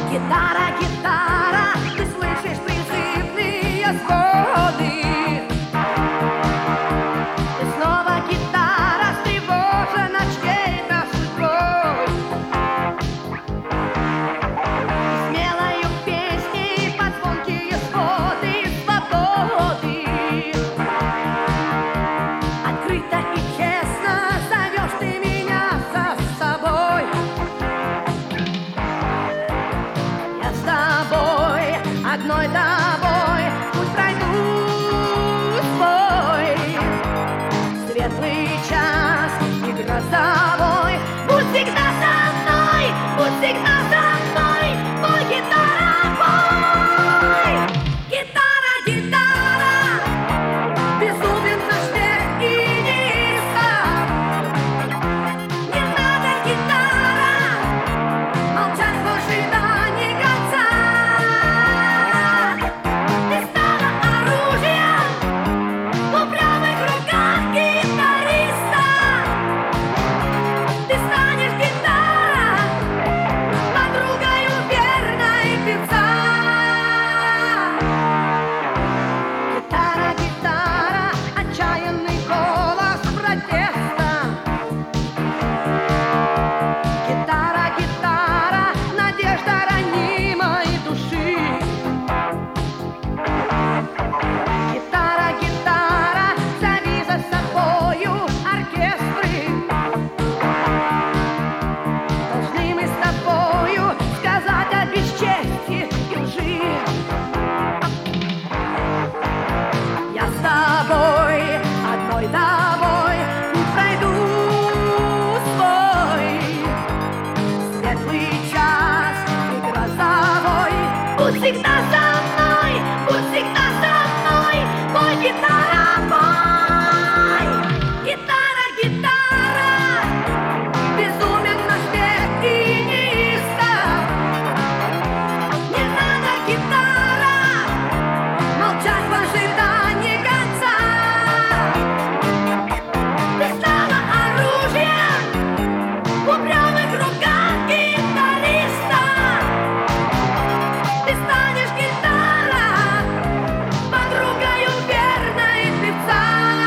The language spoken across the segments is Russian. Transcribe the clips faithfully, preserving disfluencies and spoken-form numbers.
Гитара, гитара, ты слышишь призывные своды. И снова гитара встревожена чьей-то судьбой. Смелою песней под звонкие своды свободы. Открыто и честно зовешь ты меня за собой. Я с тобой, одной тобой, путь пройду свой. Светлый час и грозовой, будь всегда со мной, будь всегда со мной, мой гитара-бой. Гитара, гитара, безумен наш век и неистов. Не надо, гитара, молчать в ожидании конца. Ты стала оружием в упрямых руках гитариста. Ты станешь гитара, подругою верной певца. Гитара, гитара, отчаянный голос протеста. Гитара, гитара, надежда ранимой души. Гитара, гитара, зови за собою оркестры. Должны мы с тобою сказать о бесчестии и лжи. Я с тобой, одной тобой, путь пройду свой. Светлый час и грозовой, будь всегда со мной, будь всегда со мной, мой гитара-бой. Гитара, гитара, безумен наш век и неистов. Не надо, гитара, молчать в ожидании конца. Ты стала оружием в упрямых руках гитариста. Ты станешь гитара, подругою верной певца.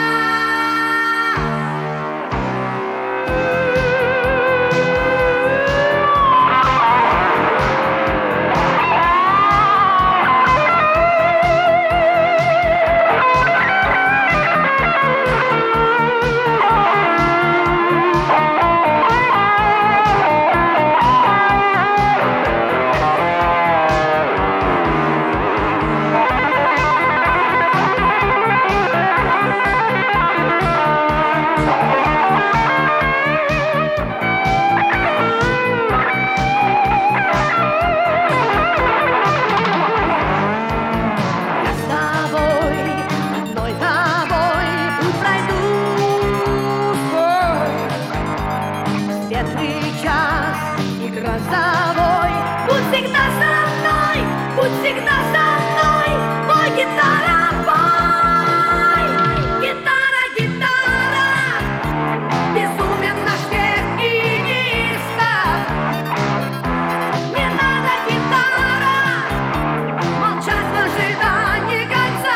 Я с тобой, одной тобой, путь пройду свой. Светлый час и грозовой, будь всегда со мной, будь всегда со мной, мой гитара-бой. Гитара, гитара, безумен наш век и неистов. Не надо, гитара, молчать в ожидании конца.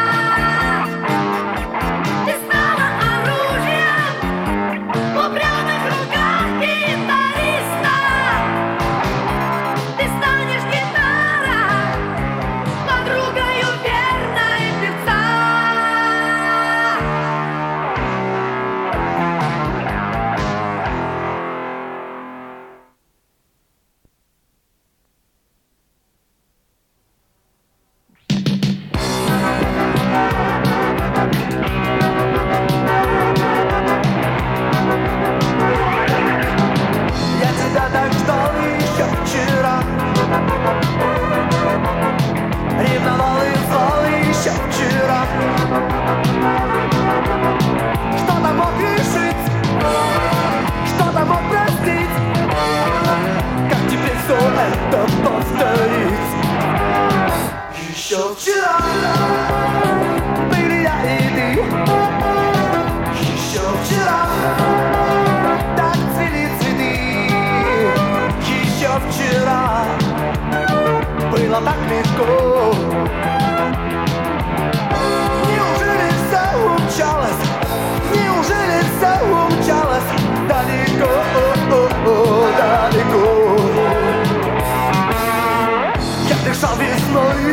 Ты стала оружием в упрямых руках гитариста. Ты станешь гитара,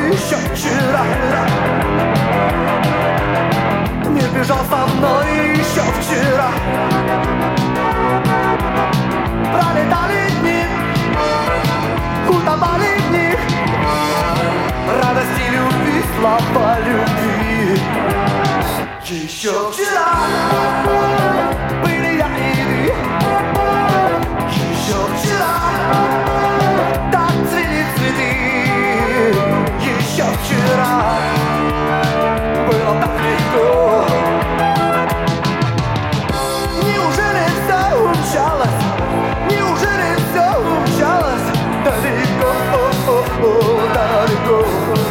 еще вчера. Не бежал со мной еще вчера. Пролетали дни, утопали в них. Радости, любви, слова любви. Еще вчера были я и ты. Еще вчера так цвели цветы. Еще вчера было так легко. Неужели все умчалось? Неужели все умчалось? Далеко, о-о-о, далеко.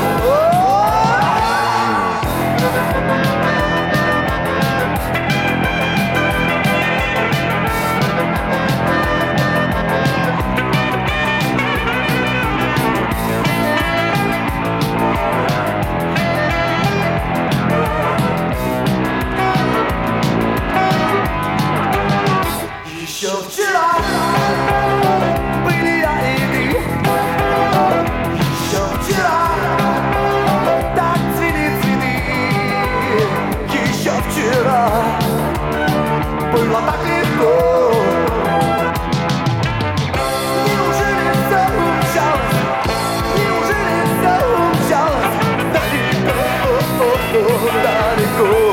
Еще вчера были я и ты. Еще вчера так цвели цветы. Еще вчера было так легко. Неужели все умчалось? Неужели все умчалось? Далеко, далеко.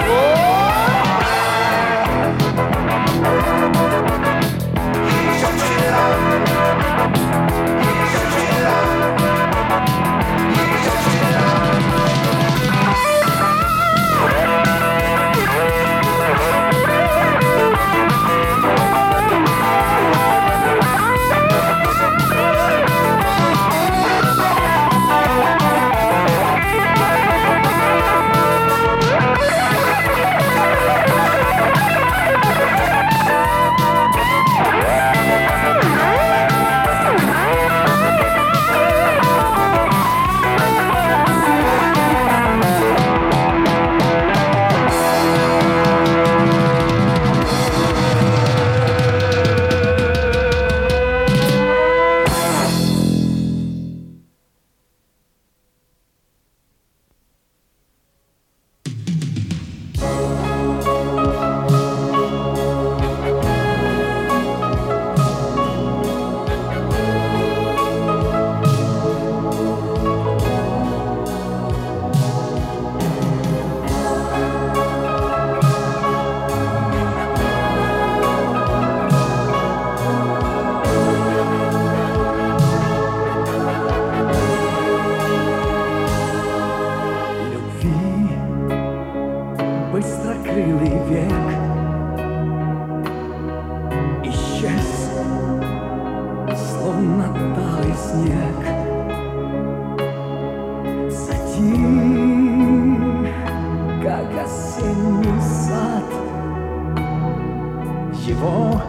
Быстрокрылый век исчез, словно талый снег. Затих, как осенний сад. Его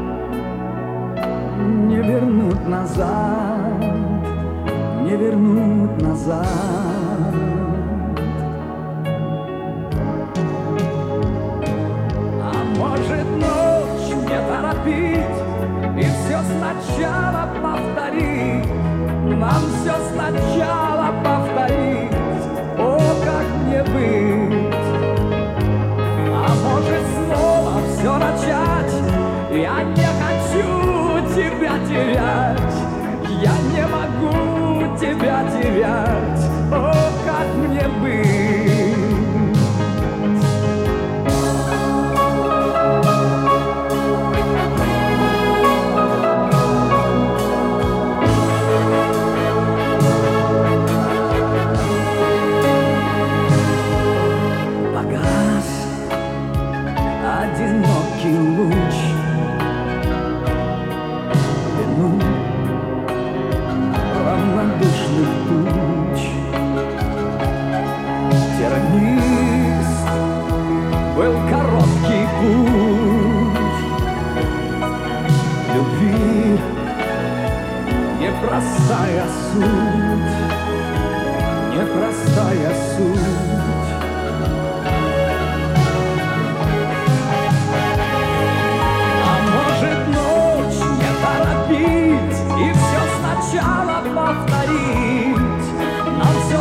не вернуть назад, не вернуть назад. И все сначала повторить, нам все сначала повторить. О, как мне быть? А может снова все начать? Я не хочу тебя терять, я не могу тебя терять. О, как мне быть? Одинокий луч вину равнодушных туч. Тернист был короткий путь любви, непростая суть, непростая суть. И все сначала повторить, нам все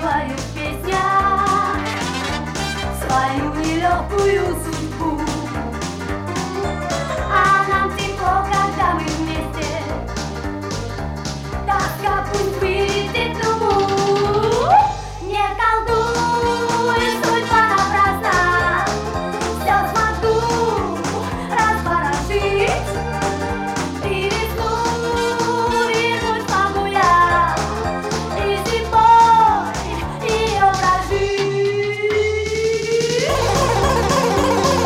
своих песнях свою нелегкую судьбу. А нам тепло, когда мы вместе, тоска пусть выйдет трубу. Не колдуй, судьба напрасно, все смогу разворошить. И весну вернуть смогу я, и зимой ее прожить.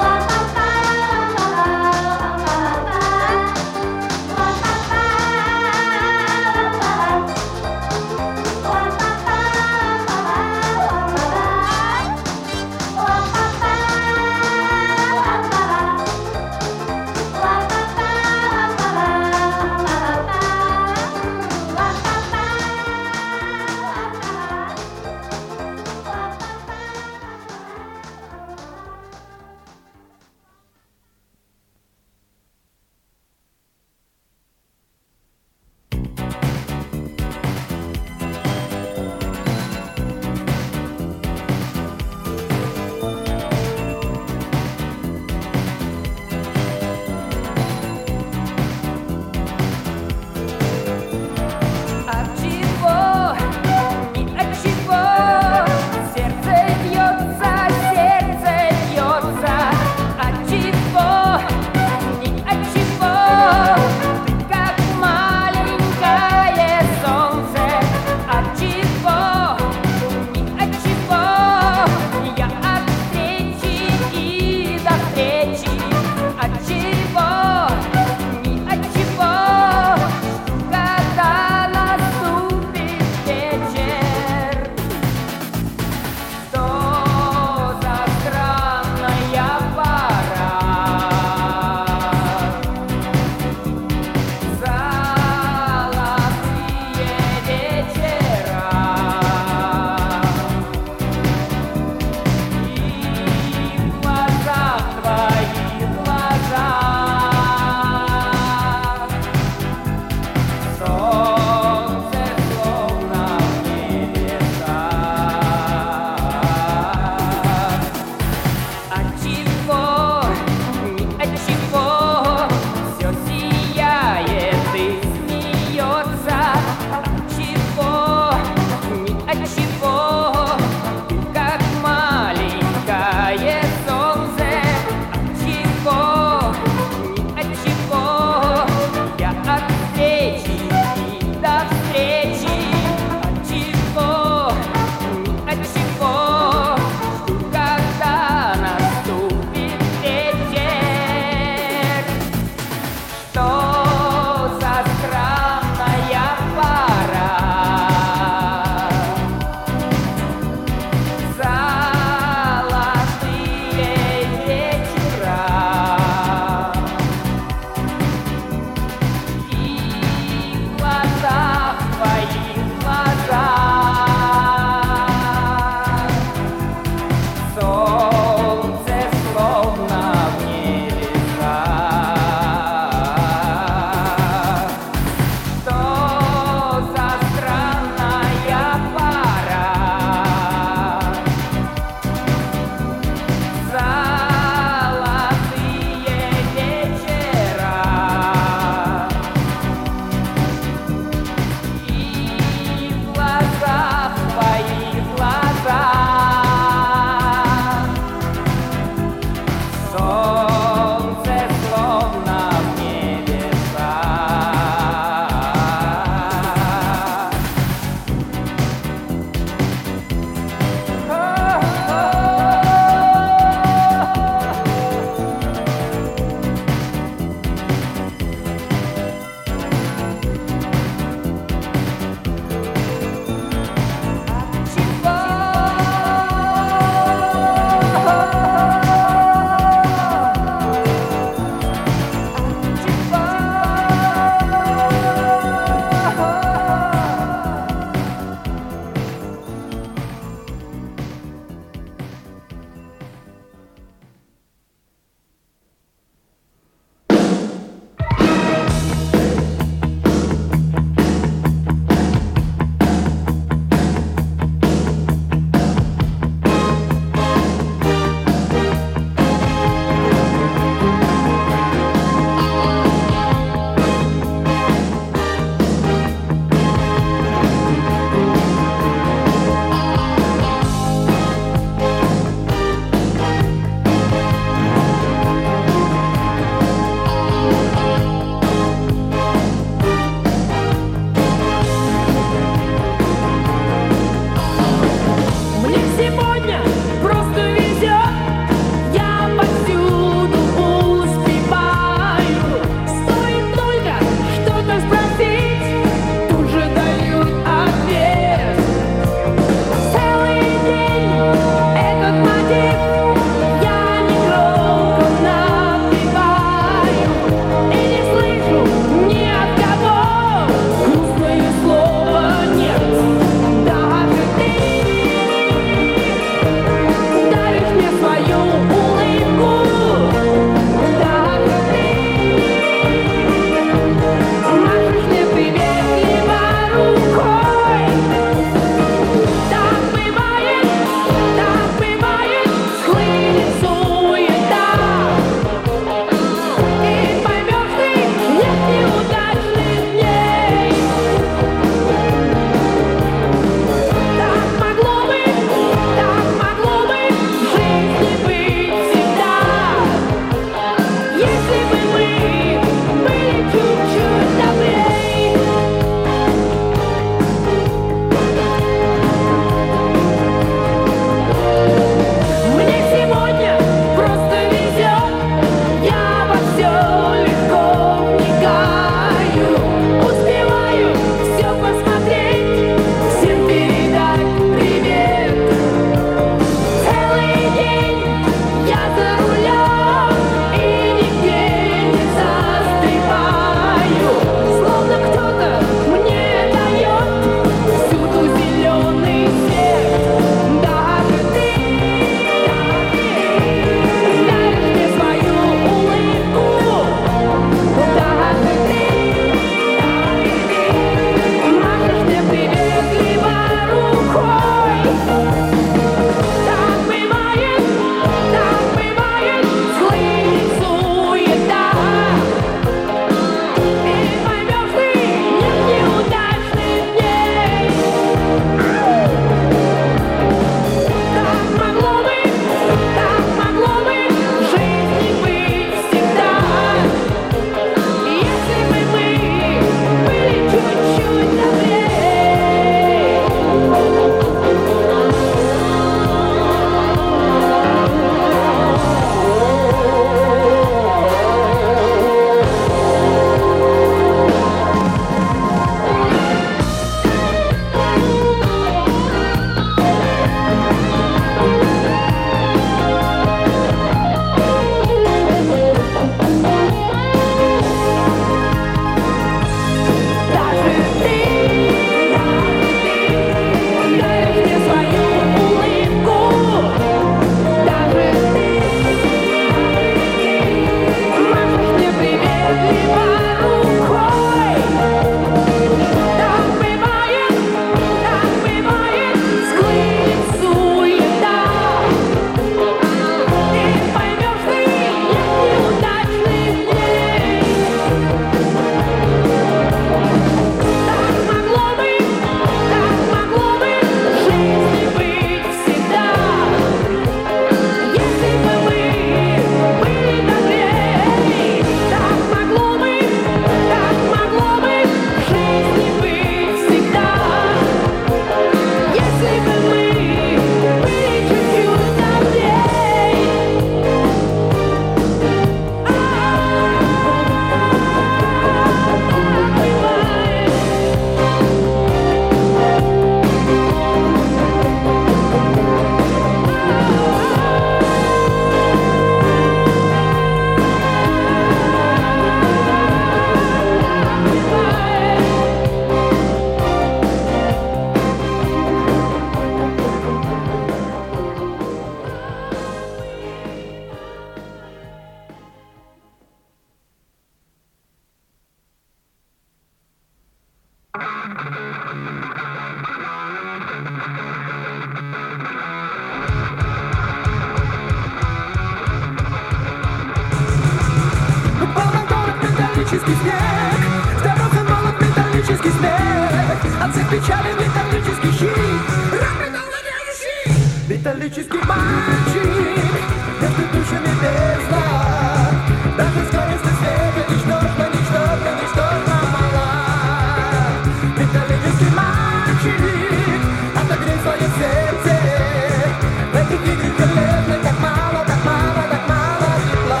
Металлический снег, с дорог молот металлический смех, от всех печалей металлический щит, металлический мальчик, между душами бездна, даже скорости света ничтожно, ничтожно, ничтожно мала. Металлический мальчик, отогрей свое сердце, в этих играх железных так мало, так мало, так мало тепла.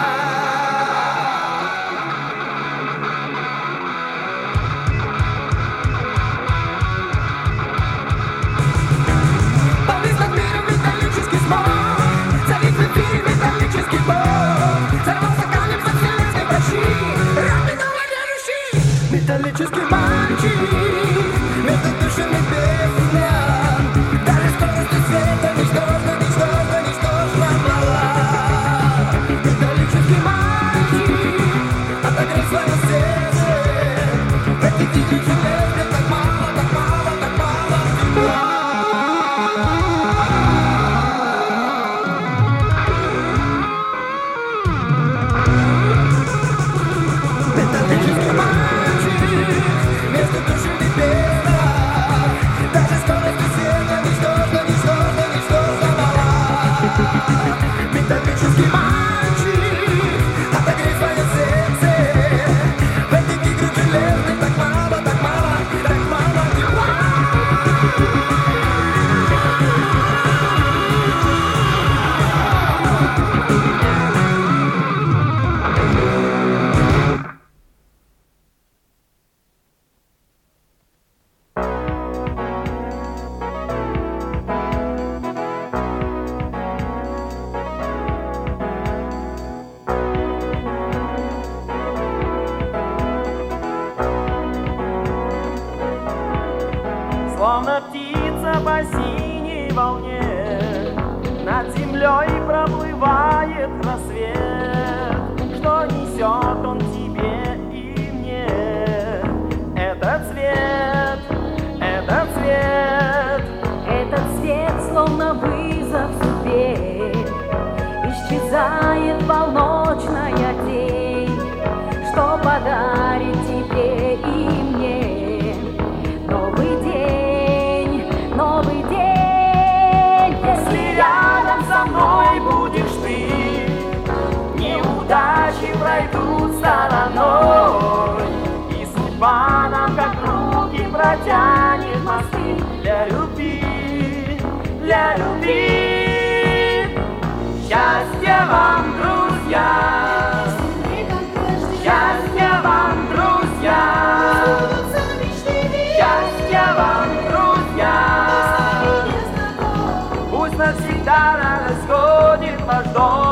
Металлический мальчик, между душами бездна, даже скорости света ничтожно, ничтожно, ничтожно мала. Металлический мальчик, отогрей свое сердце, в этих играх железных так мало, так мало, так мало тепла. Металлический мальчик, между душами бездна, даже скорости света ничтожно, ничтожно, ничтожно мала. Металлический мальчик, отогрей свое сердце, в этих играх железных так мало, так мало, так мало тепла. Словно птица по синей волне, над землей проплывает рассвет. Что несет он тебе и мне? Этот цвет, этот цвет. Этот свет, словно вызов судьбе, исчезает полночная тень, что подарит тебе и мне новый день, новый день. Если рядом со мной будешь ты, неудачи пройдут стороной, и судьба нам как руки протянет мосты для любви, для любви. Счастья вам, друзья! Счастья вам, друзья! Счастья вам, друзья! Пусть навсегда расходит ваш дом.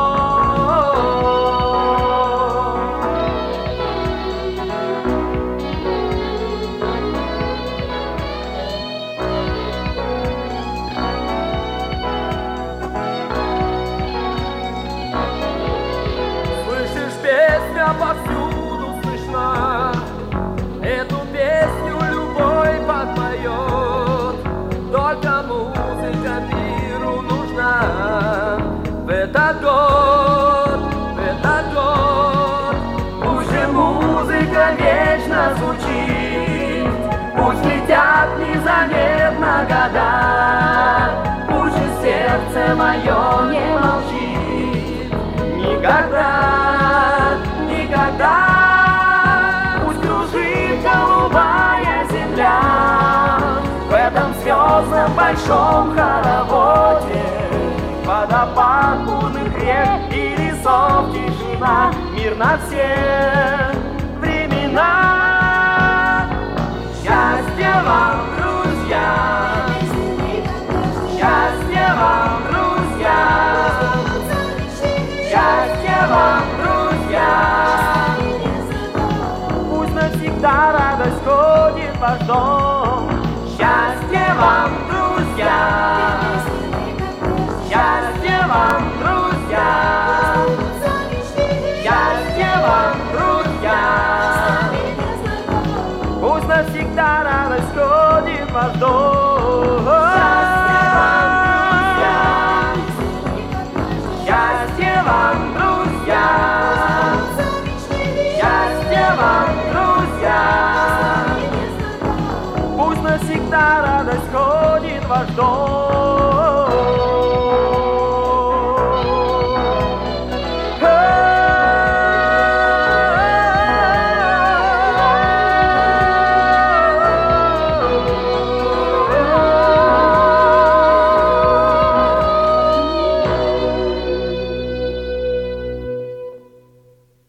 Слышишь, песня повсюду слышна, эту песню любой подпоет. Только музыка миру нужна в этот год, в этот год. Пусть же музыка вечно звучит, пусть летят незаметно года, пусть же сердце мое не молчит никогда, никогда. Пусть кружит голубая земля в этом звездном большом хороводе, водопад бурных рек и лесов тишина, мир на все времена. Счастья вам, друзья! Счастья вам, друзья! Счастья вам, друзья! Пусть навсегда радость ходит в ваш дом. Счастья вам, друзья! Счастья вам, друзья! Счастья вам, друзья! Пусть навсегда радость ходит. всегда радость ходит в ваш дом.